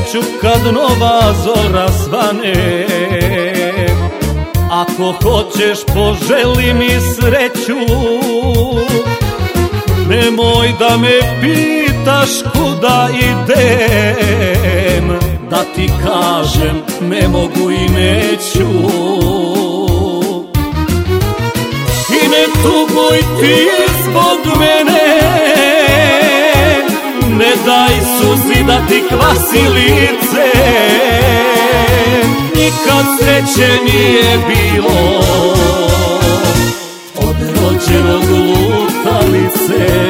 sreću kad nova zora svane. Ako hoćeš poželi mi sreću, nemoj da me pitaš kuda idem, da ti kažem ne mogu i neću. I ne tuguj ti zbog mene, ne daj suzi da ti kvasi lice. Nikad sreće nije bilo od rođenog lutalice.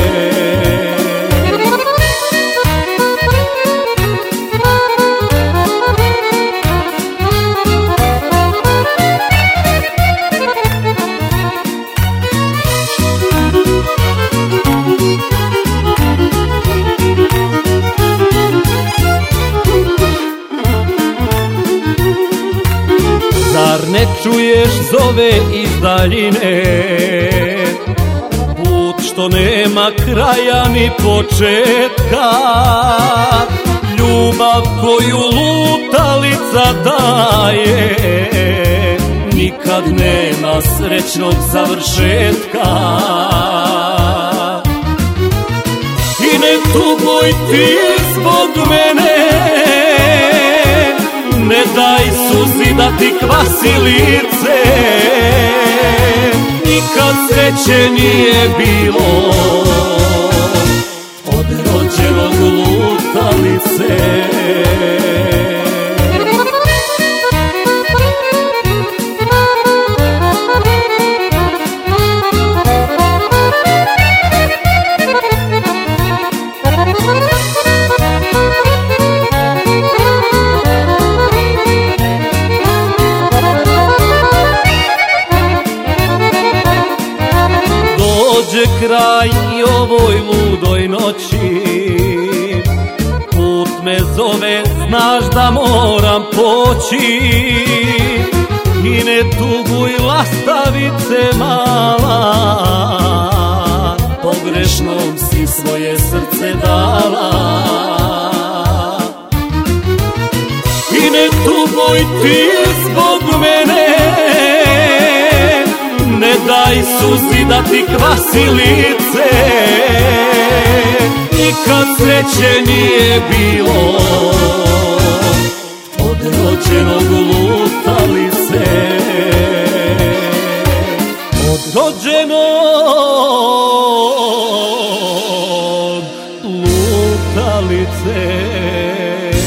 Zar ne čuješ zove iz daljine, put što nema kraja ni početka, ljubav koju lutalica daje, nikad nema srećnog završetka. I ne tuguj ti zbog mene, ne daj suzi da ti kvasi lice. Nikad sreće nije bilo od rođenog lutalice. Dođe kraj i ovoj ludoj noći, put me zove, znaš da moram poći. I ne tuguj lastavice mala, pogrešnom si svoje srce dala. I ne tuguj ti zbog mene, ne daj suzi da ti kvasi lice. Nikad sreće nije bilo od rođenog lutalice. Od rođenog lutalice.